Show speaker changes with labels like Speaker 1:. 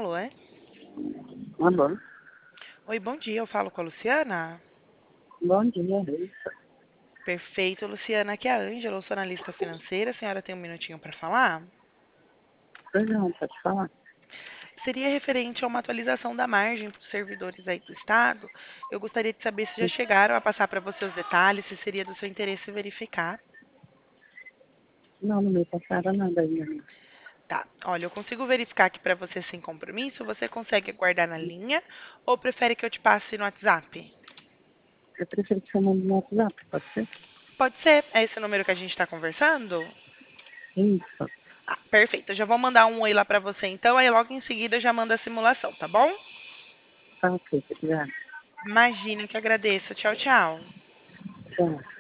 Speaker 1: Alô, é?
Speaker 2: Alô,
Speaker 1: Oi, bom dia. Eu falo com a Luciana?
Speaker 2: bom dia, Lisa.
Speaker 1: Perfeito, Luciana. Aqui é a Ângela, eu sou analista financeira. A senhora tem um minutinho para falar?
Speaker 2: Pois não, pode falar.
Speaker 1: Seria referente a uma atualização da margem para os servidores aí do Estado. Eu gostaria de saber se já chegaram a passar para você os detalhes, se seria do seu interesse verificar.
Speaker 2: Não, não me passaram nada ainda. Não.
Speaker 1: Tá, olha, eu consigo verificar aqui para você sem compromisso. Você consegue aguardar na linha ou prefere que eu te passe no WhatsApp?
Speaker 2: Eu prefiro que você mande no WhatsApp, pode ser?
Speaker 1: Pode ser. É esse o número que a gente está conversando?
Speaker 2: Isso.
Speaker 1: Ah, perfeito. Eu já vou mandar um oi lá para você então, aí logo em seguida eu já mando a simulação, tá bom?
Speaker 2: Tá ok, obrigada.
Speaker 1: Imagina que agradeço. Tchau, tchau.
Speaker 2: Tchau.